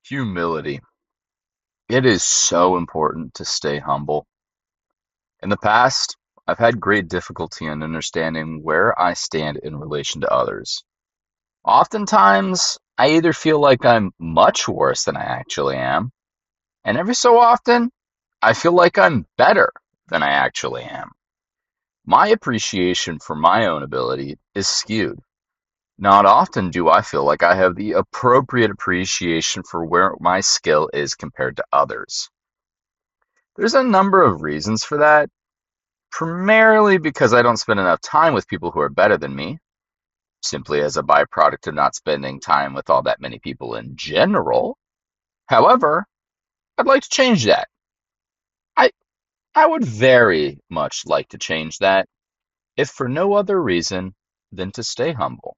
Humility. It is so important to stay humble. In the past, I've had great difficulty in understanding where I stand in relation to others. Oftentimes, I either feel like I'm much worse than I actually am, and every so often, I feel like I'm better than I actually am. My appreciation for my own ability is skewed. Not often do I feel like I have the appropriate appreciation for where my skill is compared to others. There's a number of reasons for that, primarily because I don't spend enough time with people who are better than me, simply as a byproduct of not spending time with all that many people in general. However, I'd like to change that. I I would very much like to change that, if for no other reason than to stay humble.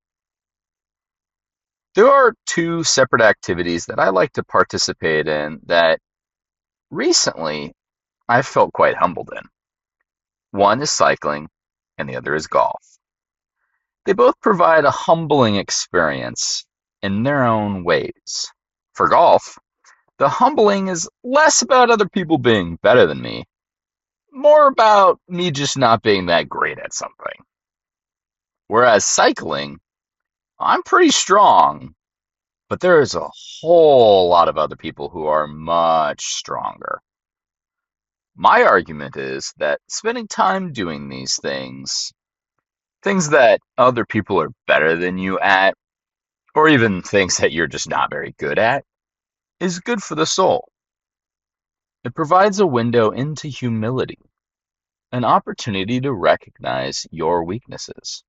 There are two separate activities that I like to participate in that recently I've felt quite humbled in. One is cycling, and the other is golf. They both provide a humbling experience in their own ways. For golf, the humbling is less about other people being better than me, more about me just not being that great at something. Whereas cycling, I'm pretty strong, but there is a whole lot of other people who are much stronger. My argument is that spending time doing these things that other people are better than you at, or even things that you're just not very good at, is good for the soul. It provides a window into humility, an opportunity to recognize your weaknesses.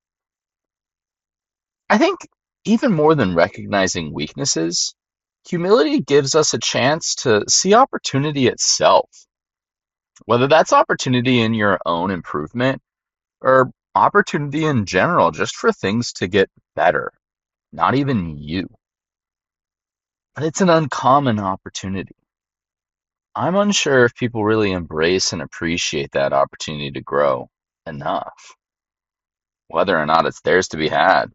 I think even more than recognizing weaknesses, humility gives us a chance to see opportunity itself, whether that's opportunity in your own improvement or opportunity in general just for things to get better, not even you. But it's an uncommon opportunity. I'm unsure if people really embrace and appreciate that opportunity to grow enough, whether or not it's theirs to be had.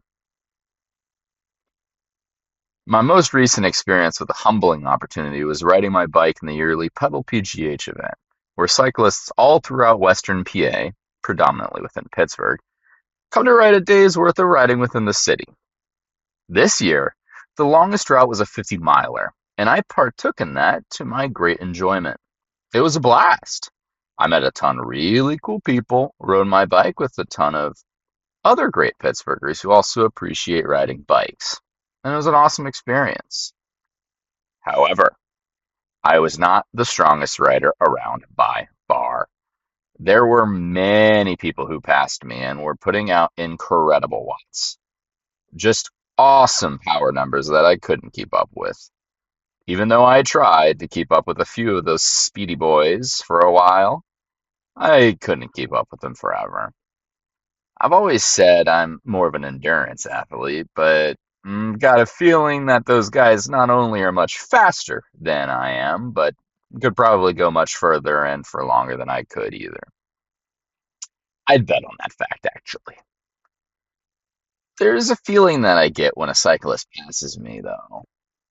My most recent experience with a humbling opportunity was riding my bike in the yearly Pebble PGH event, where cyclists all throughout Western PA, predominantly within Pittsburgh, come to ride a day's worth of riding within the city. This year, the longest route was a 50-miler, and I partook in that to my great enjoyment. It was a blast. I met a ton of really cool people, rode my bike with a ton of other great Pittsburghers who also appreciate riding bikes, and it was an awesome experience. However, I was not the strongest rider around by far. There were many people who passed me and were putting out incredible watts. Just awesome power numbers that I couldn't keep up with. Even though I tried to keep up with a few of those speedy boys for a while, I couldn't keep up with them forever. I've always said I'm more of an endurance athlete, but got a feeling that those guys not only are much faster than I am, but could probably go much further and for longer than I could either. I'd bet on that fact, actually. There's a feeling that I get when a cyclist passes me, though.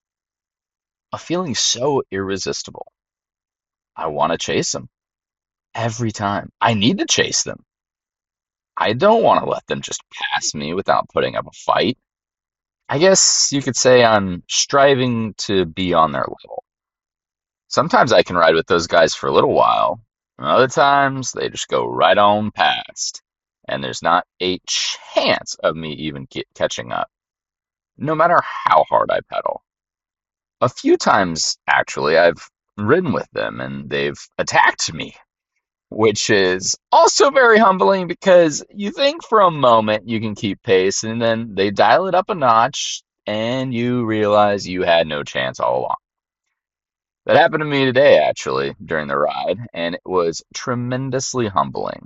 A feeling so irresistible. I want to chase them every time. I need to chase them. I don't want to let them just pass me without putting up a fight. I guess you could say I'm striving to be on their level. Sometimes I can ride with those guys for a little while. Other times they just go right on past, and there's not a chance of me even catching up, no matter how hard I pedal. A few times, actually, I've ridden with them and they've attacked me, which is also very humbling because you think for a moment you can keep pace and then they dial it up a notch and you realize you had no chance all along. That happened to me today, actually, during the ride, and it was tremendously humbling.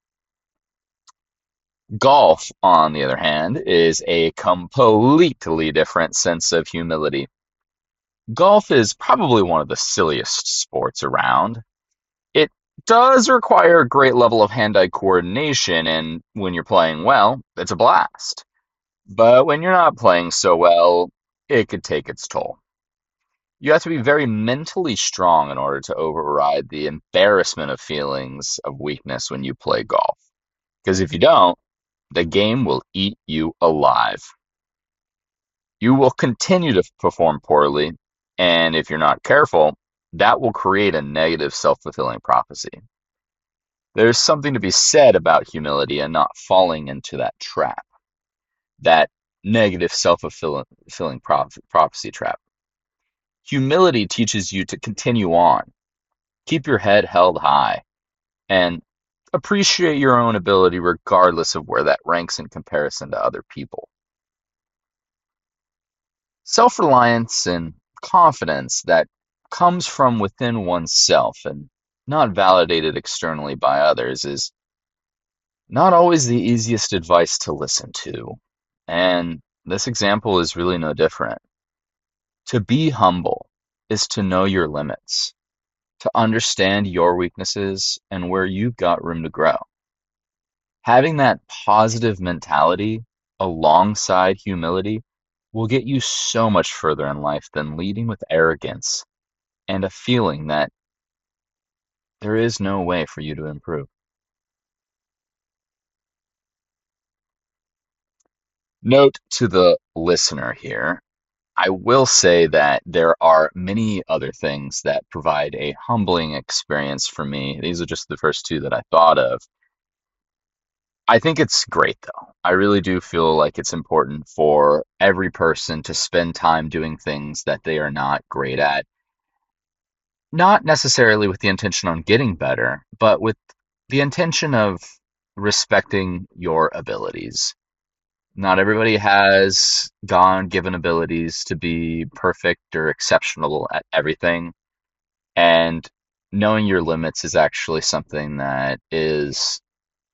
Golf, on the other hand, is a completely different sense of humility. Golf is probably one of the silliest sports around. It does require a great level of hand-eye coordination, and when you're playing well, it's a blast. But when you're not playing so well, it could take its toll. You have to be very mentally strong in order to override the embarrassment of feelings of weakness when you play golf. Because if you don't, the game will eat you alive. You will continue to perform poorly, and if you're not careful, that will create a negative self-fulfilling prophecy. There's something to be said about humility and not falling into that trap, that negative self-fulfilling prophecy trap. Humility teaches you to continue on, keep your head held high, and appreciate your own ability regardless of where that ranks in comparison to other people. Self-reliance and confidence that comes from within oneself and not validated externally by others is not always the easiest advice to listen to. And this example is really no different. To be humble is to know your limits, to understand your weaknesses and where you've got room to grow. Having that positive mentality alongside humility will get you so much further in life than leading with arrogance and a feeling that there is no way for you to improve. Note to the listener here, I will say that there are many other things that provide a humbling experience for me. These are just the first two that I thought of. I think it's great though. I really do feel like it's important for every person to spend time doing things that they are not great at, not necessarily with the intention on getting better, but with the intention of respecting your abilities. Not everybody has God-given abilities to be perfect or exceptional at everything, and knowing your limits is actually something that is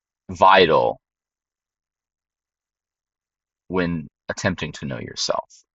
vital when attempting to know yourself.